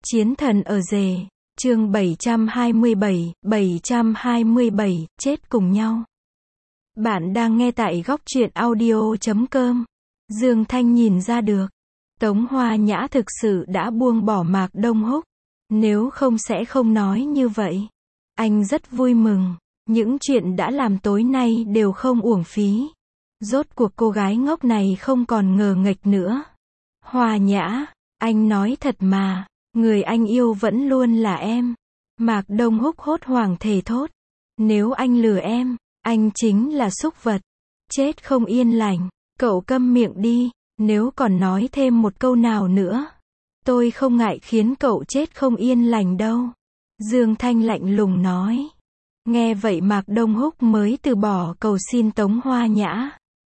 Chiến thần ở rể, chương 727, chết cùng nhau. Bạn đang nghe tại góc truyện audio.com. Dương Thanh nhìn ra được, Tống Hoa Nhã thực sự đã buông bỏ Mạc Đông Húc. Nếu không sẽ không nói như vậy. Anh rất vui mừng, những chuyện đã làm tối nay đều không uổng phí. Rốt cuộc cô gái ngốc này không còn ngờ nghệch nữa. Hoa Nhã, anh nói thật mà, người anh yêu vẫn luôn là em. Mạc Đông Húc hốt hoảng thề thốt. Nếu anh lừa em, anh chính là súc vật. Chết không yên lành, cậu câm miệng đi, nếu còn nói thêm một câu nào nữa, tôi không ngại khiến cậu chết không yên lành đâu. Dương Thanh lạnh lùng nói. Nghe vậy Mạc Đông Húc mới từ bỏ cầu xin Tống Hoa Nhã.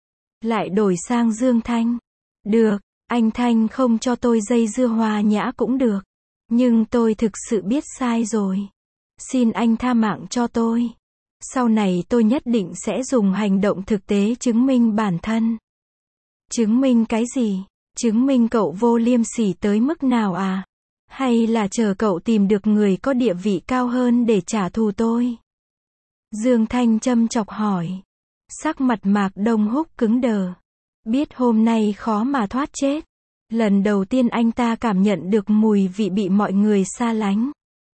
Lại đổi sang Dương Thanh. Được, anh Thanh không cho tôi dây dưa Hoa Nhã cũng được. Nhưng tôi thực sự biết sai rồi. Xin anh tha mạng cho tôi. Sau này tôi nhất định sẽ dùng hành động thực tế chứng minh bản thân. Chứng minh cái gì? Chứng minh cậu vô liêm sỉ tới mức nào à? Hay là chờ cậu tìm được người có địa vị cao hơn để trả thù tôi? Dương Thanh châm chọc hỏi. Sắc mặt Mạc Đông Húc cứng đờ. Biết hôm nay khó mà thoát chết. Lần đầu tiên anh ta cảm nhận được mùi vị bị mọi người xa lánh.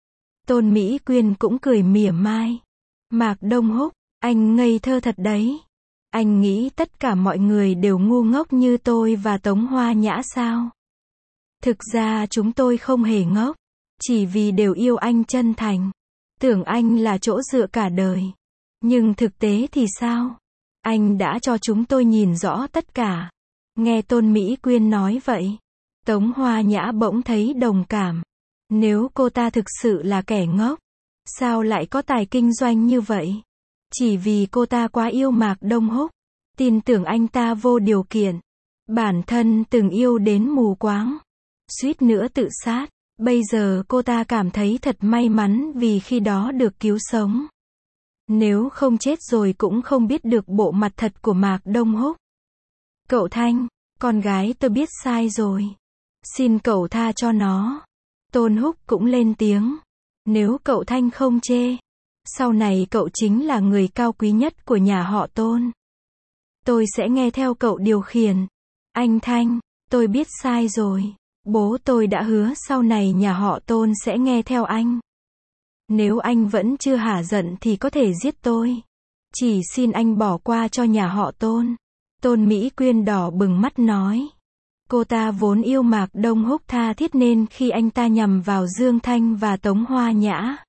Tôn Mỹ Quyên cũng cười mỉa mai. Mạc Đông Húc, anh ngây thơ thật đấy. Anh nghĩ tất cả mọi người đều ngu ngốc như tôi và Tống Hoa Nhã sao? Thực ra chúng tôi không hề ngốc. Chỉ vì đều yêu anh chân thành. Tưởng anh là chỗ dựa cả đời. Nhưng thực tế thì sao? Anh đã cho chúng tôi nhìn rõ tất cả. Nghe Tôn Mỹ Quyên nói vậy, Tống Hoa Nhã bỗng thấy đồng cảm. Nếu cô ta thực sự là kẻ ngốc, sao lại có tài kinh doanh như vậy? Chỉ vì cô ta quá yêu Mạc Đông Húc, tin tưởng anh ta vô điều kiện. Bản thân từng yêu đến mù quáng, suýt nữa tự sát. Bây giờ cô ta cảm thấy thật may mắn vì khi đó được cứu sống. Nếu không chết rồi cũng không biết được bộ mặt thật của Mạc Đông Húc. Cậu Thanh, con gái tôi biết sai rồi. Xin cậu tha cho nó. Tôn Húc cũng lên tiếng. Nếu cậu Thanh không chê, sau này cậu chính là người cao quý nhất của nhà họ Tôn. Tôi sẽ nghe theo cậu điều khiển. Anh Thanh, tôi biết sai rồi. Bố tôi đã hứa sau này nhà họ Tôn sẽ nghe theo anh. Nếu anh vẫn chưa hả giận thì có thể giết tôi. Chỉ xin anh bỏ qua cho nhà họ Tôn. Tôn Mỹ Quyên đỏ bừng mắt nói. Cô ta vốn yêu Mạc Đông Húc tha thiết nên khi anh ta nhằm vào Dương Thanh và Tống Hoa Nhã,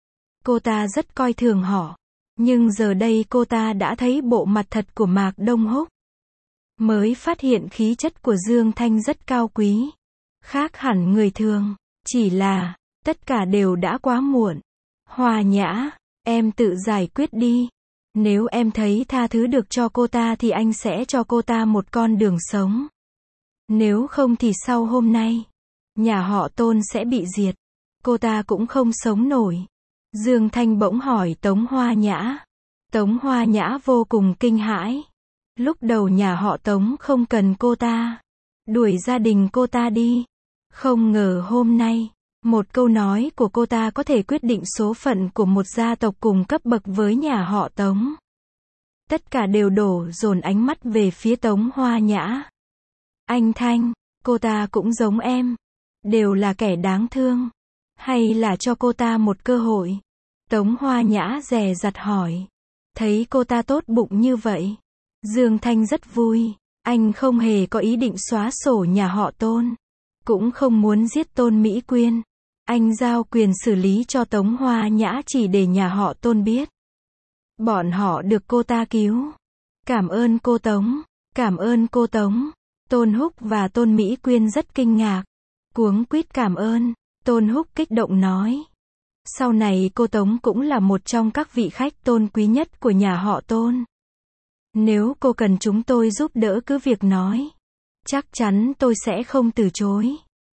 cô ta rất coi thường họ. Nhưng giờ đây cô ta đã thấy bộ mặt thật của Mạc Đông Húc. Mới phát hiện khí chất của Dương Thanh rất cao quý. Khác hẳn người thường. Chỉ là, tất cả đều đã quá muộn. Hoa Nhã, em tự giải quyết đi. Nếu em thấy tha thứ được cho cô ta thì anh sẽ cho cô ta một con đường sống. Nếu không thì sau hôm nay, nhà họ Tôn sẽ bị diệt. Cô ta cũng không sống nổi. Dương Thanh bỗng hỏi Tống Hoa Nhã. Tống Hoa Nhã vô cùng kinh hãi. Lúc đầu nhà họ Tống không cần cô ta. Đuổi gia đình cô ta đi. Không ngờ hôm nay, một câu nói của cô ta có thể quyết định số phận của một gia tộc cùng cấp bậc với nhà họ Tống. Tất cả đều đổ dồn ánh mắt về phía Tống Hoa Nhã. Anh Thanh, cô ta cũng giống em. Đều là kẻ đáng thương. Hay là cho cô ta một cơ hội? Tống Hoa Nhã dè dặt hỏi. Thấy cô ta tốt bụng như vậy, Dương Thanh rất vui. Anh không hề có ý định xóa sổ nhà họ Tôn. Cũng không muốn giết Tôn Mỹ Quyên. Anh giao quyền xử lý cho Tống Hoa Nhã chỉ để nhà họ Tôn biết. Bọn họ được cô ta cứu. Cảm ơn cô Tống. Cảm ơn cô Tống. Tôn Húc và Tôn Mỹ Quyên rất kinh ngạc. Cuống quýt cảm ơn. Tôn Húc kích động nói. Sau này cô Tống cũng là một trong các vị khách tôn quý nhất của nhà họ Tôn. Nếu cô cần chúng tôi giúp đỡ cứ việc nói. Chắc chắn tôi sẽ không từ chối.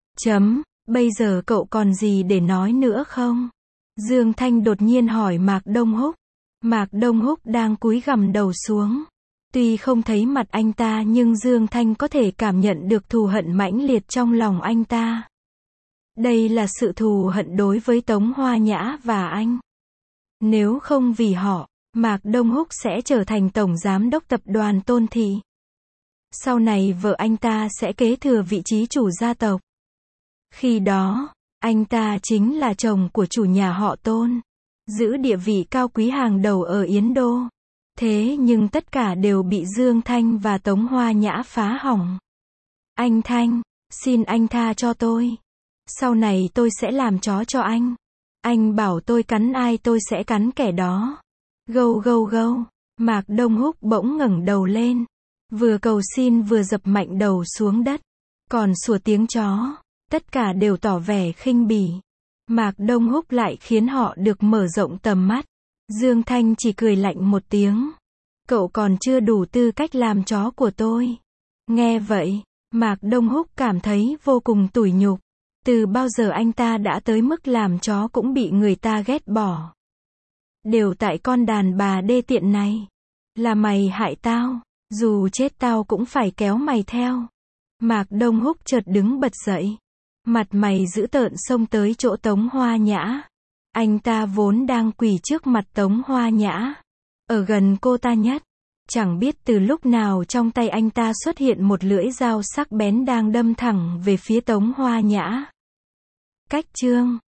Bây giờ cậu còn gì để nói nữa không? Dương Thanh đột nhiên hỏi Mạc Đông Húc. Mạc Đông Húc đang cúi gằm đầu xuống. Tuy không thấy mặt anh ta nhưng Dương Thanh có thể cảm nhận được thù hận mãnh liệt trong lòng anh ta. Đây là sự thù hận đối với Tống Hoa Nhã và anh. Nếu không vì họ, Mạc Đông Húc sẽ trở thành tổng giám đốc tập đoàn Tôn Thị. Sau này vợ anh ta sẽ kế thừa vị trí chủ gia tộc. Khi đó, anh ta chính là chồng của chủ nhà họ Tôn, giữ địa vị cao quý hàng đầu ở Yến Đô. Thế nhưng tất cả đều bị Dương Thanh và Tống Hoa Nhã phá hỏng. Anh Thanh, xin anh tha cho tôi. Sau này tôi sẽ làm chó cho anh. Anh bảo tôi cắn ai tôi sẽ cắn kẻ đó. Gâu gâu gâu. Mạc Đông Húc bỗng ngẩng đầu lên. Vừa cầu xin vừa dập mạnh đầu xuống đất. Còn sủa tiếng chó. Tất cả đều tỏ vẻ khinh bỉ. Mạc Đông Húc lại khiến họ được mở rộng tầm mắt. Dương Thanh chỉ cười lạnh một tiếng. Cậu còn chưa đủ tư cách làm chó của tôi. Nghe vậy, Mạc Đông Húc cảm thấy vô cùng tủi nhục. Từ bao giờ anh ta đã tới mức làm chó cũng bị người ta ghét bỏ. Đều tại con đàn bà đê tiện này. Là mày hại tao, dù chết tao cũng phải kéo mày theo. Mạc Đông Húc chợt đứng bật dậy. Mặt mày dữ tợn xông tới chỗ Tống Hoa Nhã. Anh ta vốn đang quỳ trước mặt Tống Hoa Nhã, ở gần cô ta nhất. Chẳng biết từ lúc nào trong tay anh ta xuất hiện một lưỡi dao sắc bén đang đâm thẳng về phía Tống Hoa Nhã. Cách chương